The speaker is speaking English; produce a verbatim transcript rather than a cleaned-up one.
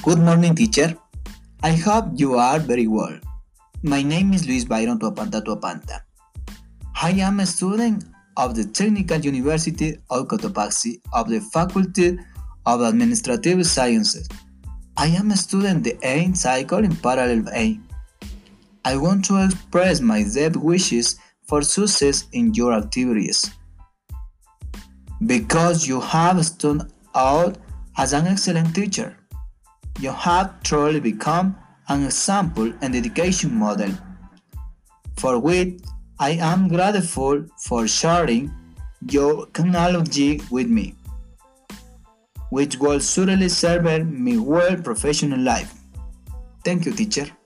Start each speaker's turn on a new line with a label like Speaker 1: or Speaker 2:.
Speaker 1: Good morning, teacher. I hope you are very well. My name is Luis Byron Tuapanta Tuapanta. I am a student of the Technical University of Cotopaxi of the Faculty of Administrative Sciences. I am a student the A cycle in parallel A. I want to express my deep wishes for success in your activities. Because you have stood out as an excellent teacher. You have truly become an example and dedication model, for which I am grateful for sharing your technology with me, which will certainly serve me well professional life. Thank you, teacher.